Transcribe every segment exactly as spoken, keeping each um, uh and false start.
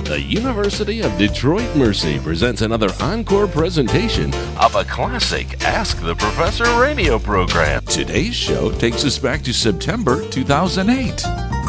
The University of Detroit Mercy presents another encore presentation of a classic Ask the Professor radio program. Today's show takes us back to September two thousand eight.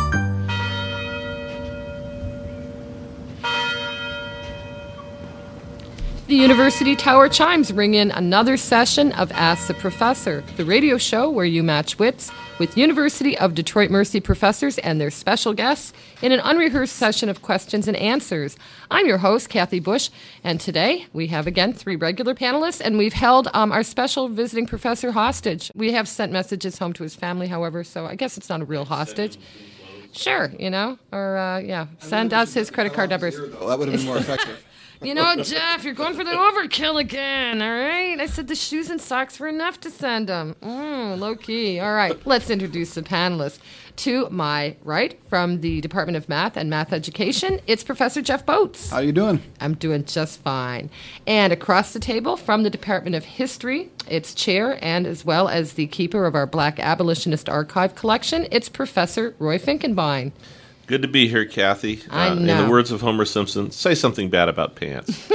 The University Tower chimes ring in another session of Ask the Professor, the radio show where you match wits with University of Detroit Mercy professors and their special guests in an unrehearsed session of questions and answers. I'm your host, Kathy Bush, and today we have again three regular panelists, and we've held um, our special visiting professor hostage. We have sent messages home to his family, however, so I guess it's not a real hostage. Sure, you know, or uh, yeah, send us his credit card numbers. Well, that would have been more effective. You know, Jeff, you're going for the overkill again, all right? I said the shoes and socks were enough to send them. Mm, low key. All right, let's introduce the panelists. To my right, from the Department of Math and Math Education, it's Professor Jeff Boats. How you doing? I'm doing just fine. And across the table, from the Department of History, its chair and as well as the keeper of our Black Abolitionist Archive collection, it's Professor Roy Finkenbein. Good to be here, Kathy. I uh, know. In the words of Homer Simpson, say something bad about pants.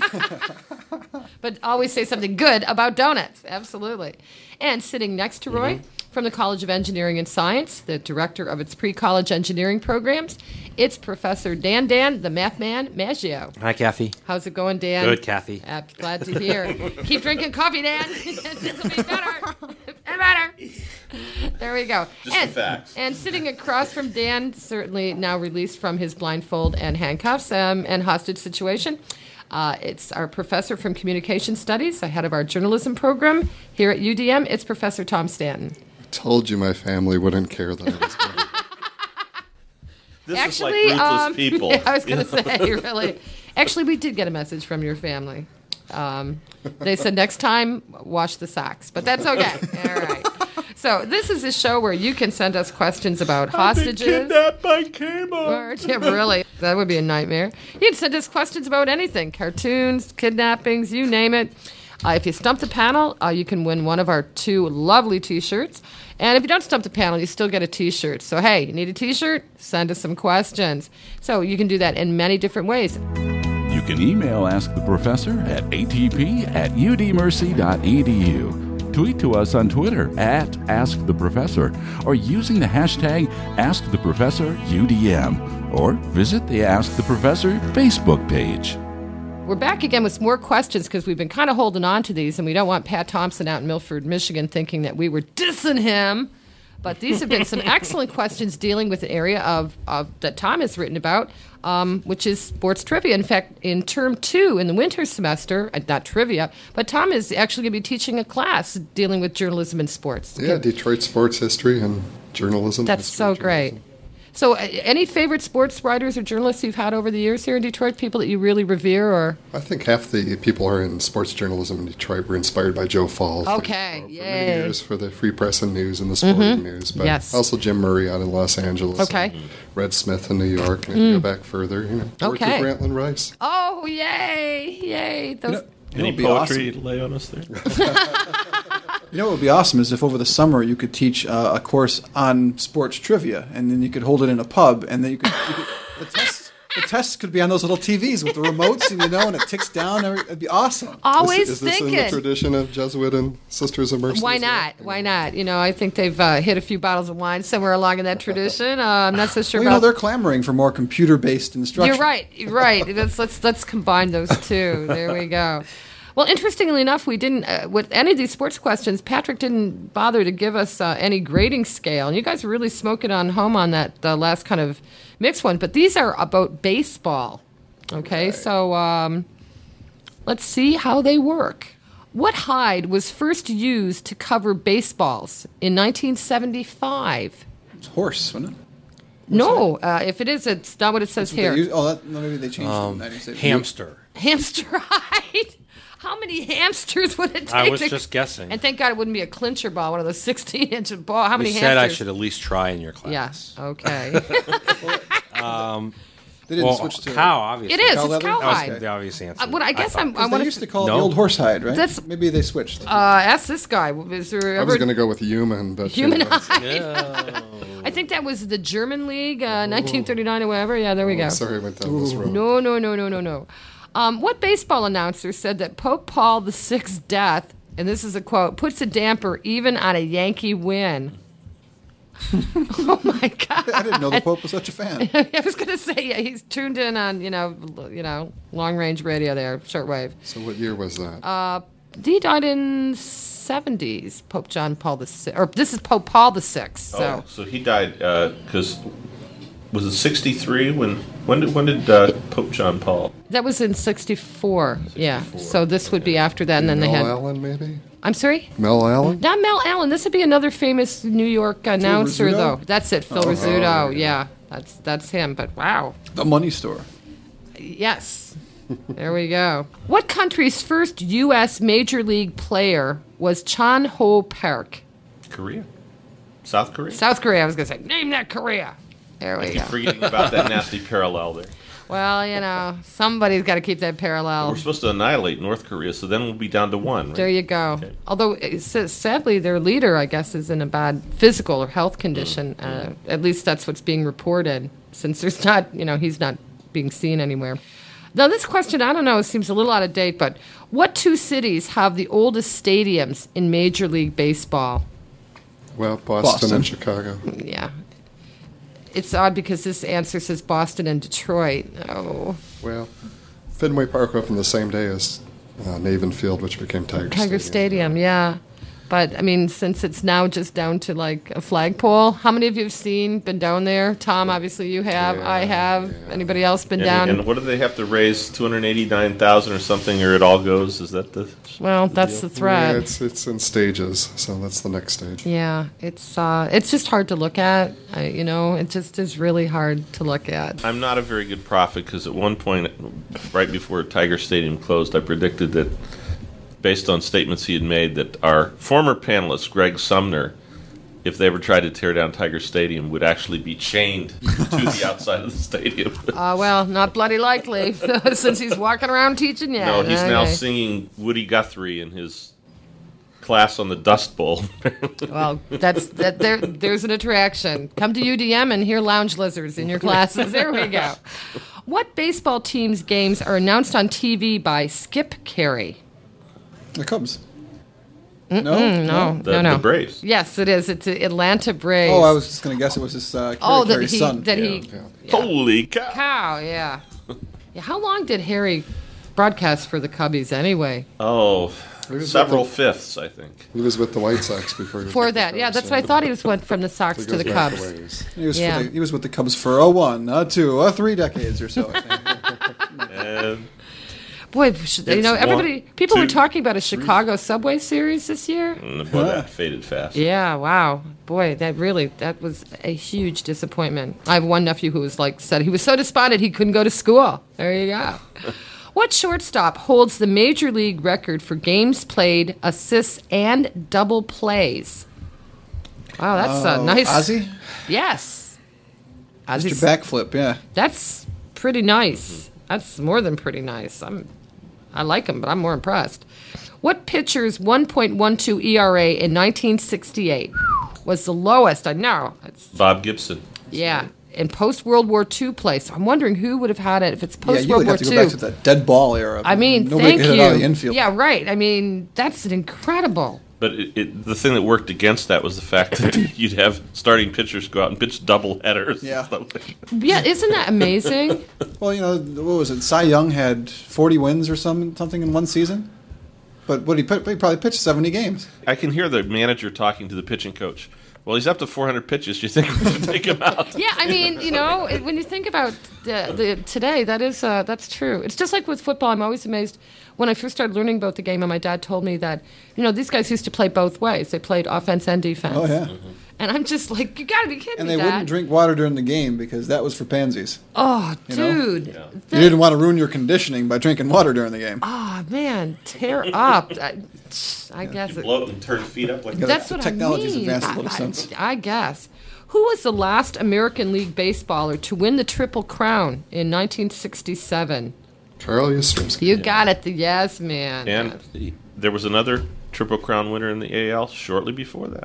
But always say something good about donuts. Absolutely. And sitting next to Roy, mm-hmm. from the College of Engineering and Science, the director of its pre-college engineering programs, it's Professor Dan Dan, the math man, Maggio. Hi, Kathy. How's it going, Dan? Good, Kathy. Uh, glad to hear. Keep drinking coffee, Dan. This will be better. And better. There we go. Just and, the facts. And sitting across from Dan, certainly now released from his blindfold and handcuffs um, and hostage situation, uh, it's our professor from Communication Studies, the head of our journalism program here at U D M. It's Professor Tom Stanton. I told you my family wouldn't care that I was going. This Actually, is like ruthless um, people. Yeah, I was going to say, really. Actually, we did get a message from your family. Um, they said next time, wash the socks. But that's okay. All right. So this is a show where you can send us questions about hostages. I've been kidnapped by cable. Or, yeah, really. That would be a nightmare. You can send us questions about anything. Cartoons, kidnappings, you name it. Uh, if you stump the panel, uh, you can win one of our two lovely T-shirts. And if you don't stump the panel, you still get a T-shirt. So, hey, you need a T-shirt? Send us some questions. So you can do that in many different ways. You can email Ask the Professor at a t p at u d mercy dot e d u. Tweet to us on Twitter at Ask the Professor or using the hashtag Ask the Professor U D M or visit the Ask the Professor Facebook page. We're back again with some more questions because we've been kind of holding on to these, and we don't want Pat Thompson out in Milford, Michigan, thinking that we were dissing him. But these have been some excellent questions dealing with the area of, of that Tom has written about, um, which is sports trivia. In fact, in term two, in the winter semester, uh, not trivia, but Tom is actually going to be teaching a class dealing with journalism and sports. Yeah, Detroit sports history and journalism. That's history so and great. journalism. So uh, any favorite sports writers or journalists you've had over the years here in Detroit, people that you really revere? Or I think half the people who are in sports journalism in Detroit were inspired by Joe Fall. Okay, for, for yay. many years for the Free Press and News and the sporting Mm-hmm. news. But Yes. also Jim Murray out in Los Angeles. Okay. and Red Smith in New York. And if you go back further, you know, worked Okay. with Grantland Rice. Oh, yay, yay. Those, You know, Any what would be poetry awesome? lay on us there? You know what would be awesome is if over the summer you could teach uh, a course on sports trivia, and then you could hold it in a pub, and then you could, you could the tests. The tests could be on those little T Vs with the remotes, and you know, and it ticks down. Every, it'd be awesome. always is, is this thinking. in the tradition of Jesuit and Sisters of Mercy? Why as well? not? Why not? You know, I think they've uh, hit a few bottles of wine somewhere along in that tradition. Uh, I'm not so sure Well, you know, about. they're clamoring for more computer-based instruction. You're right. You're right. Let's let's let's combine those two. There we go. Well, interestingly enough, we didn't uh, with any of these sports questions. Patrick didn't bother to give us uh, any grading scale, and you guys really smoke it on home on that uh, last kind of mixed one. But these are about baseball. Okay, Right. so um, let's see how they work. What hide was first used to cover baseballs in nineteen seventy-five? It's horse, wasn't it? No, uh, if it is, it's not what it says That's what here. they use- oh, that, no, maybe they changed Um, it. I didn't say- hamster. Hamster hide. How many hamsters would it take? I was to- just guessing. And thank God it wouldn't be a clincher ball, one of those sixteen-inch ball. How many You hamsters? said I should at least try in your class. Yes. Okay. They didn't Well, switch to cow, obviously. It is. Cow It's leather? cowhide. That was the obvious answer. Uh, what I guess thought. I'm. I 'Cause want they used to call it No. the old horsehide, right? That's- Maybe they switched. Uh, ask this guy. Is there I ever was going to go with human, but human you know, hide? Yeah. I think think that was the German League, uh, nineteen thirty-nine or whatever. Yeah, there we go. Sorry I went down this road. No, no, no, no, no, no. Um, what baseball announcer said that Pope Paul the Sixth's death, and this is a quote, puts a damper even on a Yankee win? Oh my God! I didn't know the Pope was such a fan. I was going to say, yeah, he's tuned in on you know, l- you know, long range radio there, shortwave. So what year was that? Uh, he died in seventies. Pope John Paul the Sixth, or this is Pope Paul the Sixth. So Oh, so he died because was it sixty-three when when did when did uh, Pope John Paul? that was in sixty-four. Yeah. sixty-four, So this would be after that, and then Mel they had. Allen, maybe? I'm sorry. Mel Allen? Not Mel Allen. This would be another famous New York announcer, Rizzuto? though. That's it, Phil Oh, Rizzuto. oh, yeah, that's that's him. But wow, The Money Store. yes, there we go. What country's first U S Major League player was Chan Ho Park? Korea, South Korea. South Korea. I was gonna say, name that Korea. There we I go. keep forgetting about that nasty parallel there. Well, you know, somebody's got to keep that parallel. We're supposed to annihilate North Korea, so then we'll be down to one. Right? There you go. Okay. Although it says, sadly, their leader, I guess, is in a bad physical or health condition. Uh, at least that's what's being reported, since there's not, you know, he's not being seen anywhere. Now, this question, I don't know, it seems a little out of date, but what two cities have the oldest stadiums in Major League Baseball? Well, Boston, Boston. and Chicago. Yeah. It's odd because this answer says Boston and Detroit. Oh, Well, Fenway Park opened the same day as uh, Navin Field, which became Tiger, Tiger Stadium. Stadium, yeah. But, I mean, since it's now just down to, like, a flagpole, how many of you have seen, been down there? Tom, obviously you have. Yeah, I have. yeah. Anybody else been And, down? and what do they have to raise? Two hundred eighty-nine thousand or something, or it all goes? Is that the? Well, that's the Yeah, threat. it's it's in stages, so that's the next stage. Yeah, it's uh, it's just hard to look at. I, you know, it just is really hard to look at. I'm not a very good prophet because at one point, right before Tiger Stadium closed, I predicted that, based on statements he had made, that our former panelist, Greg Sumner, if they ever tried to tear down Tiger Stadium, would actually be chained to the outside of the stadium. Uh, well, not bloody likely, since he's walking around teaching. Yeah, no, he's now okay. singing Woody Guthrie in his class on the Dust Bowl. Well, that's that. There, there's an attraction. Come to U D M and hear lounge lizards in your classes. There we go. What baseball team's games are announced on T V by Skip Carey? The Cubs. No? No, the, no, no. the Braves. Yes, it is. It's the Atlanta Braves. Oh, I was just going to guess it was his uh, Kerry Oh, that Carey's he son. that Yeah. he Yeah. Holy cow! cow. Yeah. Yeah. How long did Harry broadcast for the Cubbies anyway? Oh, was several like- fifths, I think. He was with the White Sox before. he For was with the that, yeah, Cubs, that's so what I thought. He was went from the Sox he to goes the back a Cubs. ways. He was, Yeah. for the, he was with the Cubs for a one, a two, a three decades or so, I think. And Boy, sh- you It's know, everybody. one, people were two, talking about a Chicago subway series this year. mm, boy, that faded fast. Yeah, wow, boy, that really that was a huge disappointment. I have one nephew who was like said he was so despondent he couldn't go to school. There you go. What shortstop holds the major league record for games played, assists, and double plays? Wow, that's uh, Oh, nice. Ozzy? Yes. Mister Ozzy's, Backflip, yeah. that's pretty nice. That's more than pretty nice. I'm, I like him, but I'm more impressed. What pitcher's one point one two E R A in nineteen sixty-eight was the lowest? I know. It's, Bob Gibson. yeah, in post World War Two play. So I'm wondering who would have had it if it's Yeah, post you World would War have to go Two. back to that dead ball era. I mean, Nobody thank could hit you. it out of the infield. Yeah, right. I mean, that's an incredible. But it, it, the thing that worked against that was the fact that you'd have starting pitchers go out and pitch double headers. and Yeah. stuff like that. Yeah, isn't that amazing? Well, you know, what was it? Cy Young had forty wins or some, something in one season. But what he, put, he probably pitched seventy games. I can hear the manager talking to the pitching coach. Well, he's up to four hundred pitches. Do you think we should take him out? Yeah, I mean, you know, it- when you think about the, the today, that is uh, that's true. It's just like with football. I'm always amazed when I first started learning about the game, and my dad told me that, you know, these guys used to play both ways. They played offense and defense. Oh, yeah. And I'm just like, you got to be kidding And me, they Dad. wouldn't drink water during the game because that was for pansies. Oh, you know? dude. Yeah. You didn't want to ruin your conditioning by drinking water during the game. Oh, man, tear up. I, I guess. You it- bloat and turn feet up like Yeah, That's the what technology's I mean. advanced a little I, since. I, I guess. Who was the last American League baseballer to win the Triple Crown in nineteen sixty-seven? Carl Yastrzemski. You got it. The yes man. And there was another Triple Crown winner in the A L shortly before that.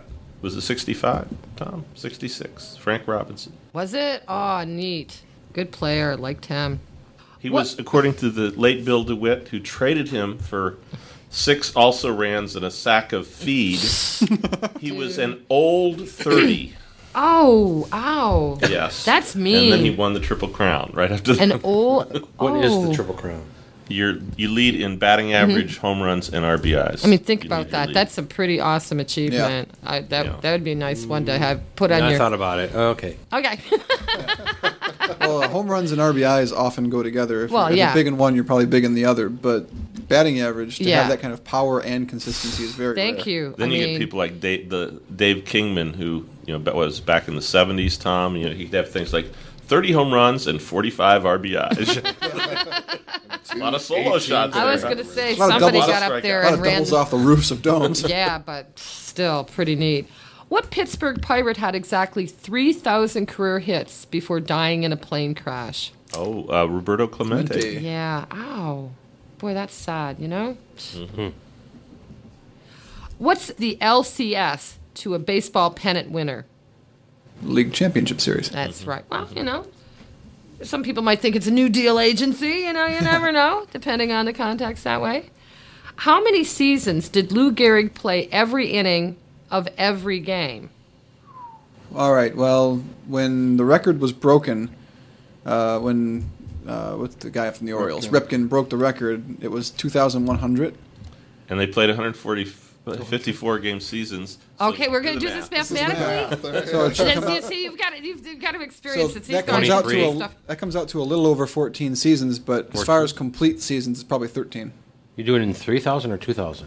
Was it sixty-five, Tom? sixty-six. Frank Robinson. Was it? Oh, neat. Good player. Liked him. He What? was, according to the late Bill DeWitt, who traded him for six also-rans and a sack of feed. He was an old thirty. Oh, ow. Yes. That's mean. And then he won the Triple Crown right after that. An old. What is oh. the Triple Crown? You're, you lead in batting average, home runs, and R B Is. Mm-hmm. I mean, think You about need to that. lead. That's a pretty awesome achievement. I, that Yeah. that would be a nice one to have put on I your. thought about it. Oh, okay. Okay. Well, uh, home runs and R B Is often go together. If, Well, you're, if yeah. you're big in one, you're probably big in the other. But batting average, to Yeah. have that kind of power and consistency is very Thank rare. you. Then I you mean, get people like Dave, the Dave Kingman, who you know ba- was back in the seventies. Tom, you know, he'd have things like thirty home runs and forty-five R B Is. A lot of solo shots. I there. was going to say A lot of somebody doubles. got up there A lot and of ran. doubles off the roofs of domes. Yeah, but still pretty neat. What Pittsburgh Pirate had exactly three thousand career hits before dying in a plane crash? Oh, uh, Roberto Clemente. Clemente. Yeah. Ow. Boy, that's sad, you know? Mm-hmm. What's the L C S to a baseball pennant winner? League Championship Series. That's right. Well, you know, some people might think it's a New Deal agency. You know, you never know, depending on the context that way. How many seasons did Lou Gehrig play every inning of every game? All right. Well, when the record was broken, uh, when uh, what's the guy from the Orioles, Ripken broke the record, it was two thousand one hundred. And they played one hundred forty, fifty-four game seasons. So Okay, we're going to the do this math. mathematically. So it should And come then, out, you see, you've got to, you've, you've got to so experience it. that comes out to a, stuff. that comes out to a little over fourteen seasons, but as far as complete seasons, it's probably thirteen. You do it in three thousand or two thousand?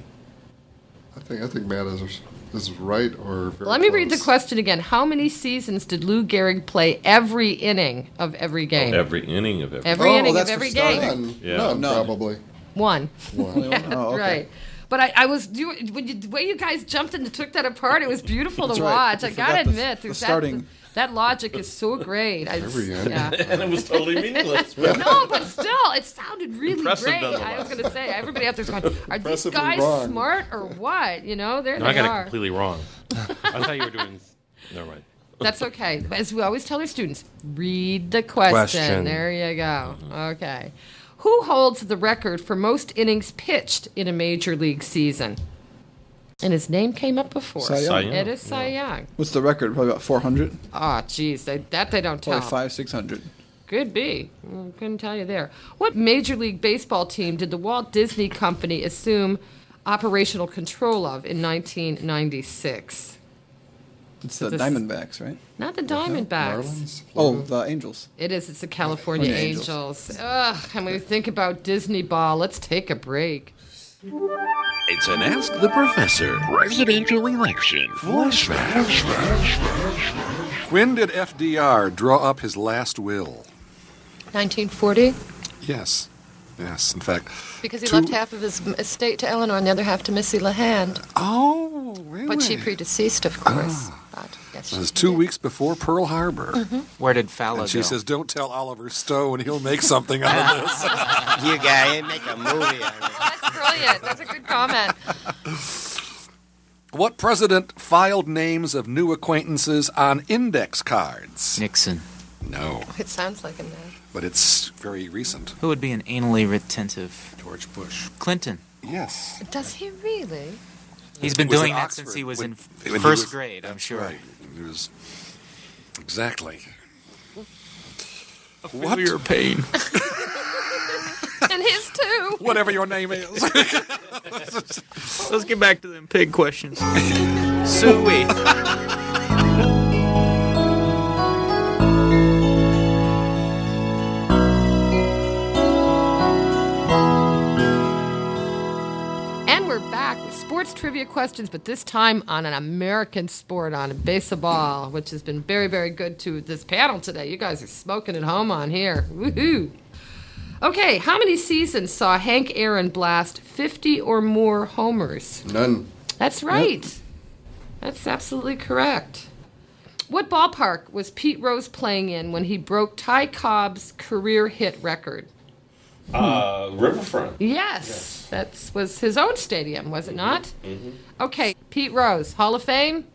I think I think Matt is is right or very Let me read the close. question again. How many seasons did Lou Gehrig play every inning of every game? Every inning of every. Every Oh, inning of that's for every starting. game. None, Yeah. none, None. probably. One. One. Yeah, Oh, okay. Right. But I, I was doing when you, the way you guys jumped and took that apart. It was beautiful That's to right. watch. You I gotta forgot the- admit, the there's starting. that that logic is so great. I, Every inning. yeah. And it was totally meaningless. No, but still, it sounded really Impressive great. nonetheless. I was going to say, everybody out there's going, are these Impressively guys wrong. smart or what? You know, there No, they I got are. it completely wrong. I thought you were doing. Never mind. That's okay. As we always tell our students, read the question. Question. There you go. Okay. Who holds the record for most innings pitched in a major league season? And his name came up before. Cy Young. Cy Young. It is Cy Young. What's the record? Probably about four hundred. Oh, geez. They, that they don't tell. Probably five, six hundred. Could be. Mm, couldn't tell you there. What Major League Baseball team did the Walt Disney Company assume operational control of in nineteen ninety-six? It's the This- Diamondbacks, right? Not the Diamondbacks. Marlins? Oh, the Angels. It is. It's the California California Angels. Angels. Ugh, and we think about Disney Ball. Let's take a break. It's an Ask the Professor presidential election flashback. When did F D R draw up his last will? nineteen forty, Yes. Yes, in fact. because he two- left half of his estate to Eleanor and the other half to Missy LeHand. Oh, really? But she predeceased, of course. But yes, It was she two did. weeks before Pearl Harbor. Where did Fallow And she go? says, don't tell Oliver Stone, he'll make something out of this. you guys make a movie out of it. That's brilliant. That's a good comment. What president filed names of new acquaintances on index cards? Nixon. No, It sounds like a man. but it's very recent. Who would be an anally retentive? George Bush. Clinton. Yes. Does he really? He's been Was doing at that Oxford since he was when- in when he first was- grade, I'm that's sure. Right. He was exactly. What? Your pain. And his too. Whatever your name is. Let's get back to them pig questions. Suey. And we're back with sports trivia questions, but this time on an American sport, on baseball, which has been very, very good to this panel today. You guys are smoking at home on here. Woohoo! Okay, how many seasons saw Hank Aaron blast fifty or more homers? None. That's right. That's absolutely correct. What ballpark was Pete Rose playing in when he broke Ty Cobb's career hit record? Uh, Riverfront. Yes, that was his own stadium, was it not? Okay, Pete Rose, Hall of Fame?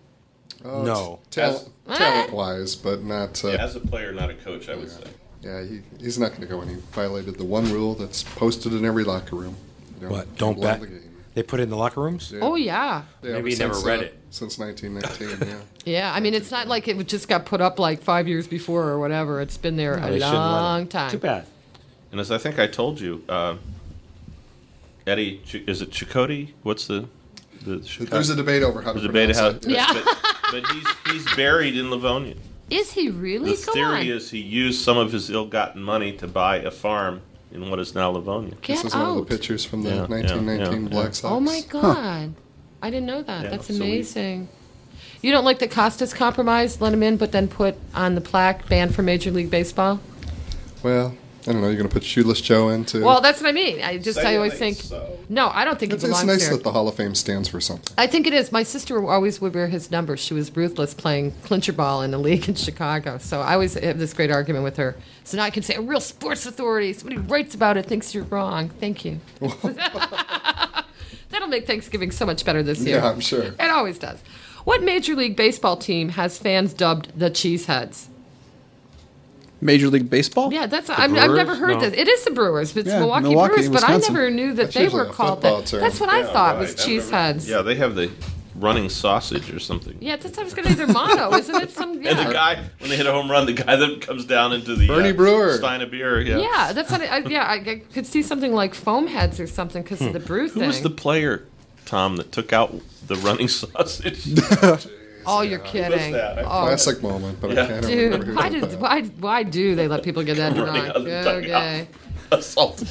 Uh, No. Talent, talent wise, but not. Uh, Yeah, as a player, not a coach, I would Yeah. say. Yeah, he, he's not going to go, and he violated the one rule that's posted in every locker room. You know, What? Don't rule of bet. the game. They put it in the locker rooms? Yeah. Oh, yeah. Yeah, Maybe ever he never since, read uh, it. Since nineteen nineteen, yeah. Yeah, I mean, it's not like it just got put up like five years before or whatever. It's been there No, a they shouldn't let him. long time. Too bad. And as I think I told you, uh, Eddie, Ch- is it Chakotay? What's the the Chicago- There's a debate over how to There's a debate pronounce how, it. Yeah. but, but he's he's buried in Livonia. Is he really? The Go theory on. is he used some of his ill-gotten money to buy a farm in what is now Livonia. Get This is out. one of the pictures from the Yeah, yeah, nineteen nineteen yeah, Black yeah. Sox. Oh, my God. I didn't know that. Yeah, That's so we- amazing. You don't like the Costas compromise? Let him in, but then put on the plaque, banned from Major League Baseball? Well, I don't know. You're going to put Shoeless Joe into. Well, that's what I mean. I just, Say I always it think. ain't so. No, I don't think it's, he it's belongs nice there. that the Hall of Fame stands for something. I think it is. My sister always would wear his number. She was ruthless playing clincher ball in the league in Chicago. So I always have this great argument with her. So now I can say, a real sports authority, somebody who writes about it thinks you're wrong. Thank you. That'll make Thanksgiving so much better this year. Yeah, I'm sure. It always does. What Major League Baseball team has fans dubbed the Cheeseheads? Major League Baseball? Yeah, that's I'm, I've never Brewers? heard No. this. It is the Brewers, but it's Yeah, Milwaukee, Milwaukee, Brewers. But Wisconsin. I never knew that That's they usually were a called football that. term. That's what I Yeah, thought right. was I've never- Cheeseheads. Yeah, they have the running sausage or something. Yeah, that's I was going to be their motto, isn't it? Some yeah. And the guy, when they hit a home run, the guy that comes down into the Bernie uh, Brewer. stein of beer. Yeah. Yeah, that's what I, I, yeah. I, I could see something like foam heads or something because of the brew Who thing. was the player, Tom, that took out the running sausage? Oh, you're kidding. that? I Oh, Classic moment, but Yeah. I can't remember dude, who why did did that. why why do they let people get that Running drunk? out of the dugout. Okay, Assault.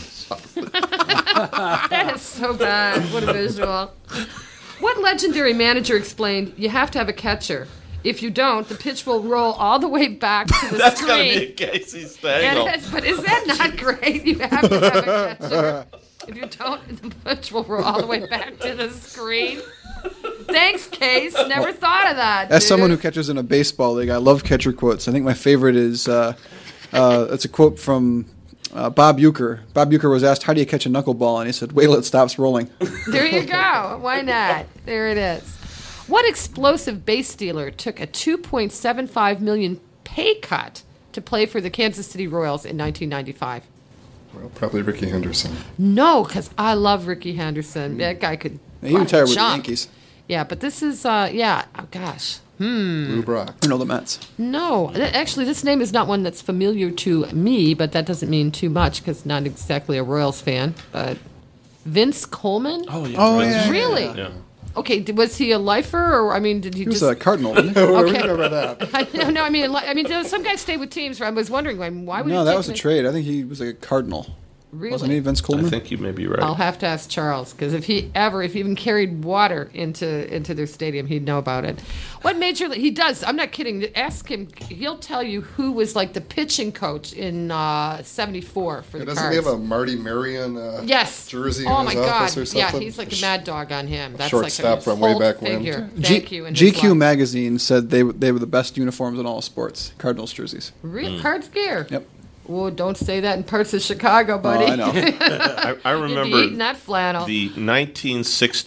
that is so bad. What a visual. What legendary manager explained you have to have a catcher? If you don't, the pitch will roll all the way back to the That's got to screen. be a Casey And Stengel. it's- but is that not great? You have to have a catcher. If you don't, the pitch will roll all the way back to the screen. Thanks, Case. Never thought of that. As dude. someone who catches in a baseball league, I love catcher quotes. I think my favorite is uh, uh, it's a quote from uh, Bob Uecker. Bob Uecker was asked, "How do you catch a knuckleball?" And he said, "Wait till it stops rolling." There you go. Why not? There it is. What explosive base stealer took a two point seven five million dollars pay cut to play for the Kansas City Royals in nineteen ninety-five? Well, probably Ricky Henderson. No, because I love Ricky Henderson. That guy could. He retired with the jump. Yankees. Yeah, but this is, uh, yeah, oh gosh. Lou Brock. Or no, the Mets. No, th- actually, this name is not one that's familiar to me, but that doesn't mean too much because not exactly a Royals fan. But Vince Coleman? Oh, yeah. Oh, Vince- yeah. Really? Yeah. Okay, d- was he a lifer, or I mean, did he, He was just? a Cardinal, wasn't he? Okay. Remember that. I, no, no, I mean, li- I mean, there was some guys stayed with teams. Where I was wondering, I mean, why would No, he that take was a the- trade. I think he was a Cardinal. Really? Wasn't he, Vince Coleman? I think you may be right. I'll have to ask Charles because if he ever, if he even carried water into into their stadium, he'd know about it. What major league? He does. I'm not kidding. Ask him. He'll tell you who was like the pitching coach in uh, seventy-four for the Doesn't Cards. he have a Marty Marion uh, yes jersey Oh in my his God! office or something? Yeah, he's like a mad dog on him. That's Shortstop like a from way Hulk back when. figure. G- Thank you. in his G Q life. magazine said they they were the best uniforms in all sports. Cardinals jerseys. Real Cards gear. Yep. Oh, don't say that in parts of Chicago, buddy. Oh, I know. I, I You'd be remember eating that flannel. the nineteen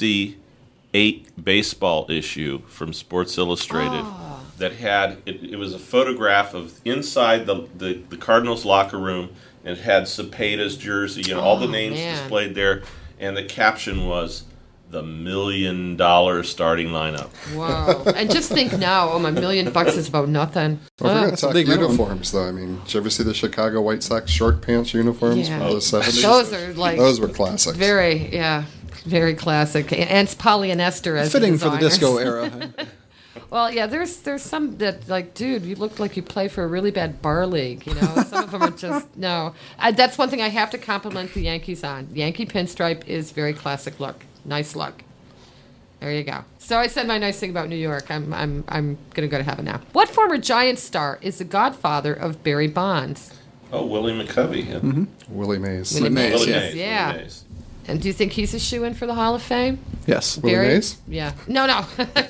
sixty-eight baseball issue from Sports Illustrated Ah. that had it, it was a photograph of inside the, the, the Cardinals locker room, and it had Cepeda's jersey and all the Oh, names man. displayed there, and the caption was the million dollar starting lineup. Wow. And just think now, oh, my million bucks is about nothing. Well, if we're Ugh. going to That's a talk big minimum. uniforms, though, I mean, did you ever see the Chicago White Sox short pants uniforms Yeah. from the seventies? Those are like Those were classics. very, yeah, very classic. And it's polyester as Fitting for the designers. disco era. Well, yeah, there's there's some that like, dude, you look like you play for a really bad bar league. You know, some of them are just no. I, that's one thing I have to compliment the Yankees on. Yankee pinstripe is very classic look, nice look. There you go. So I said my nice thing about New York. I'm I'm I'm gonna go to heaven now. What former Giants star is the godfather of Barry Bonds? Oh, Willie McCovey. Yeah. Willie Mays. Willie Mays, Willie yeah. Mays. Yeah. Willie Mays. And do you think he's a shoe-in for the Hall of Fame? Yes. Willie Barry? Mays? Yeah. No, no.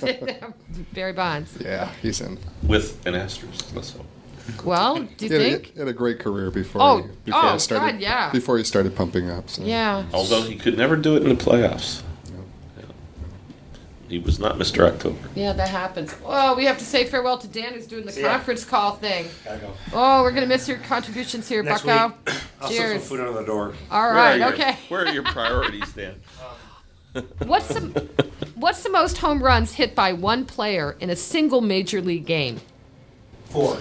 Barry Bonds. Yeah, he's in. With an asterisk. Let's hope. Well, do you He had, a, think? he had a great career before. Oh, he, before oh, he started, God, yeah. Before he started pumping up. So. Yeah. Although he could never do it in the playoffs. He was not Mister October. Yeah, that happens. Oh, we have to say farewell to Dan, who's doing the ya. conference call thing. Gotta go. Oh, we're going to miss your contributions here, Next Bucko. week, I'll set Cheers. some food under the door. All Where right, are your- okay. Where are your priorities, Dan? What's the What's the most home runs hit by one player in a single major league game? Four.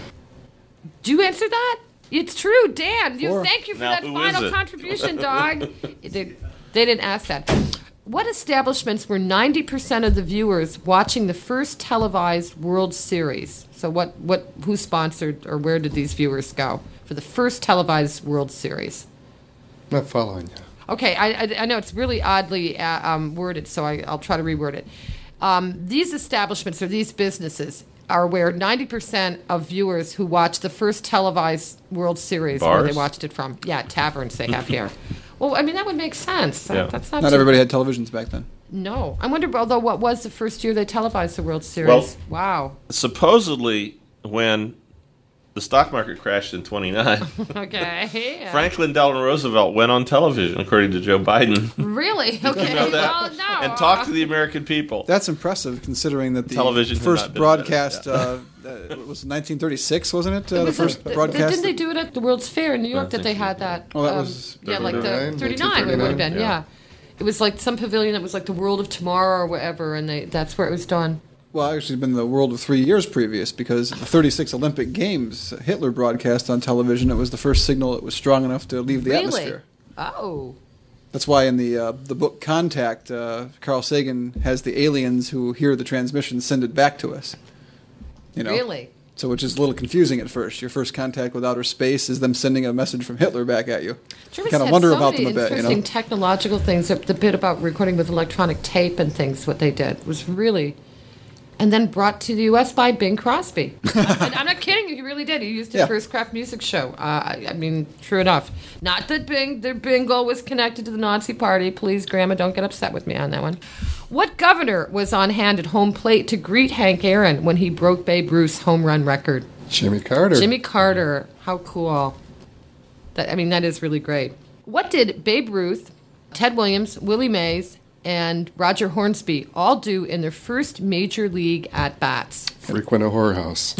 Do you answer that? It's true, Dan. You Four. thank you for Now, that who final is it? contribution, dog. they, they didn't ask that. What establishments were ninety percent of the viewers watching the first televised World Series? So what, what who sponsored or where did these viewers go for the first televised World Series? Not following you. Okay, I, I, I know it's really oddly uh, um, worded, so I, I'll try to reword it. Um, these establishments or these businesses are where ninety percent of viewers who watch the first televised World Series, where Bars? they watched it from. Yeah, taverns they have here. Well, I mean, that would make sense. Yeah. That's not Not too- everybody had televisions back then. No. I wonder, although, what was the first year they televised the World Series? Well- Wow. Supposedly, when the stock market crashed in twenty-nine, Okay. Yeah. Franklin Delano Roosevelt went on television, according to Joe Biden, Really? Okay. know that? Well, no. and talked to the American people. That's impressive, considering that the Television had first not been broadcast invented, uh, uh, was nineteen thirty-six, wasn't it? Uh, It the was first a- th- broadcast. Didn't they do it at the World's Fair in New York that they had that? Oh, that um, was yeah, like the thirty-nine, thirty-nine. It would have been, yeah. yeah. It was like some pavilion that was like the World of Tomorrow or whatever, and they that's where it was done. Well, actually, been the world of three years previous, because the thirty-six Olympic Games, Hitler broadcast on television. It was the first signal that was strong enough to leave the Really? atmosphere. Oh. That's why in the uh, the book Contact, uh, Carl Sagan has the aliens who hear the transmission send it back to us. You know? Really? So, which is a little confusing at first. Your first contact with outer space is them sending a message from Hitler back at you. Germans Kind of had wonder so about many them a bit, you interesting know. technological things. The the bit about recording with electronic tape and things, what they did was really, and then brought to the U S by Bing Crosby. I'm, I'm not kidding you; he really did. He used it Yeah. for his craft music show. Uh, I, I mean, true enough. Not that Bing, their bingo was connected to the Nazi Party. Please, Grandma, don't get upset with me on that one. What governor was on hand at home plate to greet Hank Aaron when he broke Babe Ruth's home run record? Jimmy Carter. Jimmy Carter. How cool. That I mean, that is really great. What did Babe Ruth, Ted Williams, Willie Mays, and Roger Hornsby all do in their first major league at-bats? Frequent a whorehouse.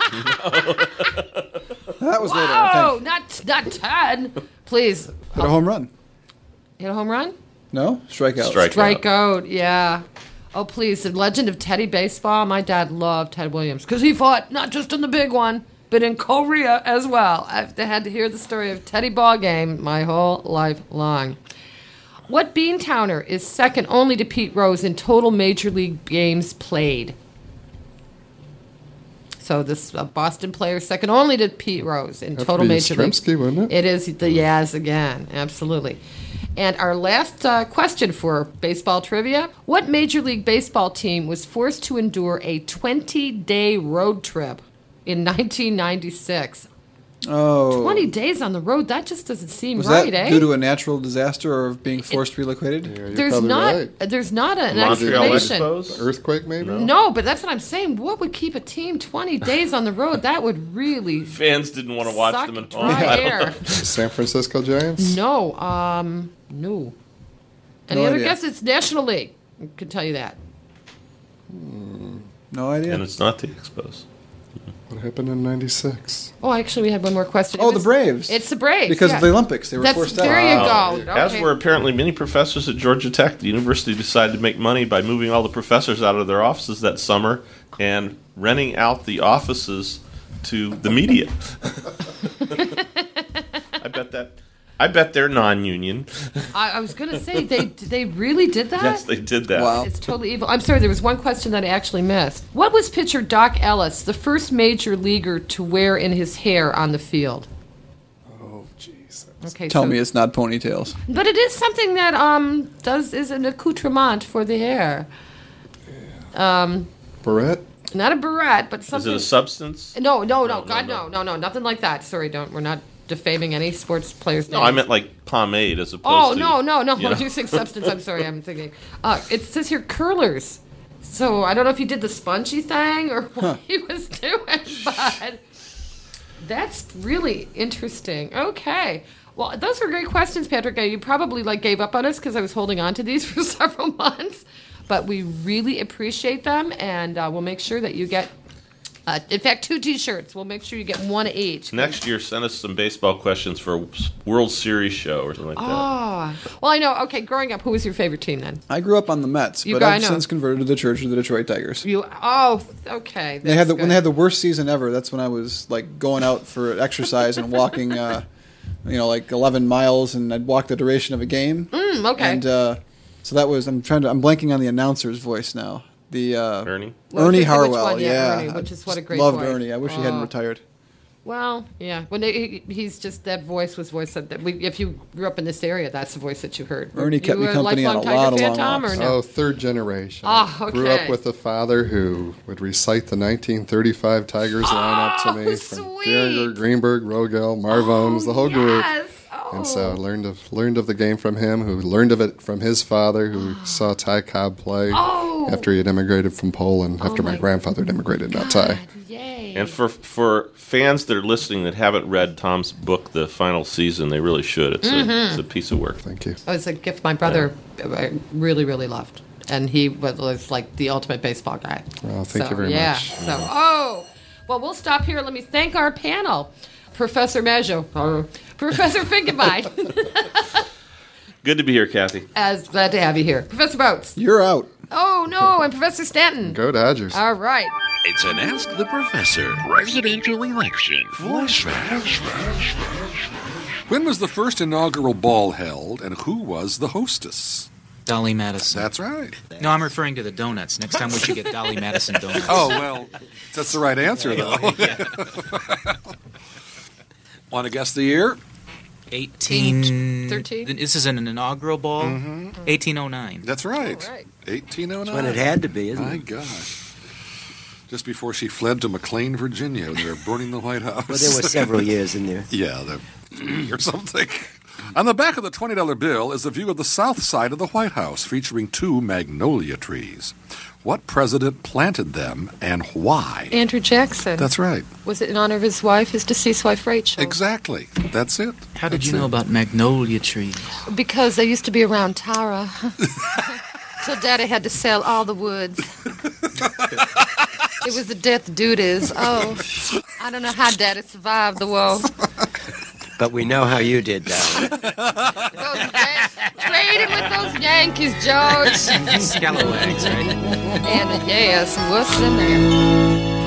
That was later, I Oh, think. not not Ted. Please. Hit a home run. Hit a home run? No? Strikeout. Strike. Strike out, yeah. Oh, please. The legend of Teddy Baseball. My dad loved Ted Williams because he fought not just in the big one, but in Korea as well. I've had to hear the story of Teddy Ball Game my whole life long. What Beantowner is second only to Pete Rose in total major league games played? So this uh, Boston player second only to Pete Rose in Have to total be major league. Yastrzemski, wouldn't it? It is the Yaz again, absolutely. And our last uh, question for baseball trivia. What Major League Baseball team was forced to endure a twenty-day road trip in nineteen ninety-six? Oh. twenty days on the road, that just doesn't seem Was right, that eh? due to a natural disaster or being forced relocated? Yeah, you're there's probably not right. there's not an Montreal explanation. Expos? Earthquake, maybe? No, but that's what I'm saying. What would keep a team twenty days on the road? That would really Fans didn't want to watch suck them at home. dry I don't air. know. San Francisco Giants? No, um, no. Any No other idea. guess? It's National League. I can tell you that. No idea. And it's not the Expos. What happened in ninety-six? Oh, actually, we had one more question. It Oh, the was- Braves. It's the Braves. Because yeah. of the Olympics. They were That's, forced there out. you go. As Okay. were apparently many professors at Georgia Tech. The university decided to make money by moving all the professors out of their offices that summer and renting out the offices to the media. I bet that. I bet they're non-union. I, I was going to say, they they really did that? Yes, they did that. Wow. It's totally evil. I'm sorry, there was one question that I actually missed. What was pitcher Doc Ellis, the first major leaguer to wear in his hair on the field? Oh, jeez. Okay, Tell so, me it's not ponytails. But it is something that um does is an accoutrement for the hair. Um, Barrette? not a beret, but Is something. it a substance? No, no, no, No, no, God, no, no. no, no, nothing like that. Sorry, don't. We're not defaming any sports players' No, names. I meant like pomade as opposed Oh to. no, no, no! you I'm know. using substance. I'm sorry. I'm thinking. Uh, it says here curlers. So I don't know if he did the spongy thing or what he was doing, but that's really interesting. Okay. Well, those were great questions, Patrick. You probably like gave up on us because I was holding on to these for several months. but we really appreciate them, and uh, we'll make sure that you get, uh, in fact, two T-shirts. We'll make sure you get one each. Next year, send us some baseball questions for a World Series show or something like that. Oh, well, I know. Okay, growing up, who was your favorite team then? I grew up on the Mets, You but got- I I've know. since converted to the Church of the Detroit Tigers. You. Oh, okay. They had the, that's when they had good. the worst season ever. That's when I was like going out for exercise and walking, uh, you know, like eleven miles, and I'd walk the duration of a game. Mm, okay. And uh, so that was. I'm trying to. I'm blanking on the announcer's voice now. The uh, Ernie? Well, Ernie which Harwell. one? Yeah, Yeah, Ernie, which I is what a just great loved voice. Ernie. I wish he hadn't Oh. retired. Well, yeah. When they, he, he's just that voice was voice that we. If you grew up in this area, that's the voice that you heard. Ernie kept you me company a on a lifelong lot Tiger of fan, long Tom, walks. or no? Oh, third generation. Ah, I Grew okay. up with a father who would recite the nineteen thirty-five Tigers lineup to me. Oh, From sweet. Gehringer, Greenberg, Rogel, Marvones, the whole group. Yes. Oh. And so I learned of learned of the game from him, who learned of it from his father, who saw Ty Cobb play Oh. after he had immigrated from Poland, after my, my grandfather had immigrated, not Ty. God, yay. And for for fans that are listening that haven't read Tom's book, The Final Season, they really should. It's, Mm-hmm. a, it's a piece of work. Thank you. It was a gift my brother uh, really, really loved. And he was, was like the ultimate baseball guy. Well, thank So, you very yeah. much. So, oh, well, we'll stop here. Let me thank our panel. Professor Maggio, uh, Professor Finkenbein. Good to be here, Kathy. As glad to have you here. Professor Boats. You're out. Oh, no, and Professor Stanton. Go Dodgers. All right. It's an Ask the Professor presidential election flashback. When was the first inaugural ball held, and who was the hostess? Dolly Madison. That's right. No, I'm referring to the donuts. Next time we should get Dolly Madison donuts. Oh, well, that's the right answer, though. Want to guess the year? eighteen thirteen? This is an inaugural ball? Mm-hmm. eighteen oh nine. That's right. All right. eighteen oh nine. That's when it had to be, isn't My it? gosh. Just before she fled to McLean, Virginia. They were burning the White House. Well, there were several years in there. Yeah, the three or something. On the back of the twenty dollar bill is a view of the south side of the White House featuring two magnolia trees. What president planted them and why? Andrew Jackson. That's right. Was it in honor of his wife, his deceased wife, Rachel? Exactly. That's it. How did That's you know it. about magnolia trees? Because they used to be around Tara. So Daddy had to sell all the woods. It was the death duties. Oh, I don't know how Daddy survived the war. But we know how you did, Dolly. Those Yan- traded with those Yankees, George. Scalawags, right? And uh, yes, what's in there?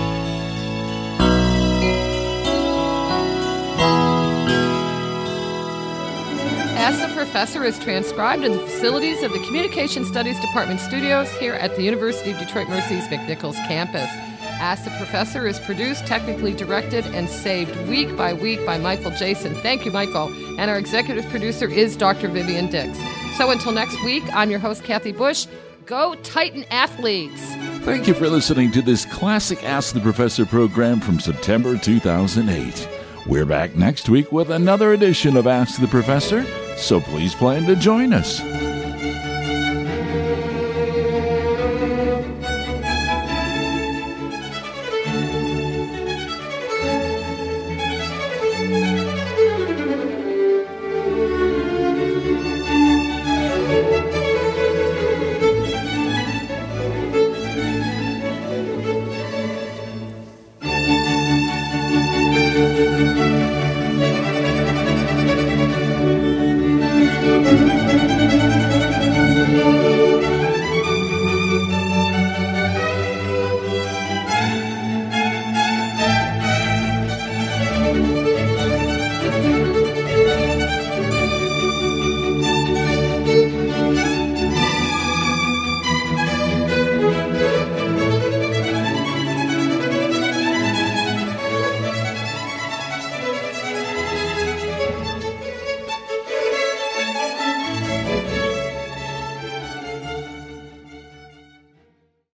Ask the Professor is transcribed in the facilities of the Communication Studies Department studios here at the University of Detroit Mercy's McNichols campus. Ask the Professor is produced, technically directed, and saved week by week by Michael Jason. Thank you, Michael. And our executive producer is Doctor Vivian Dix. So until next week, I'm your host, Kathy Bush. Go Titan Athletes! Thank you for listening to this classic Ask the Professor program from September two thousand eight. We're back next week with another edition of Ask the Professor, so please plan to join us.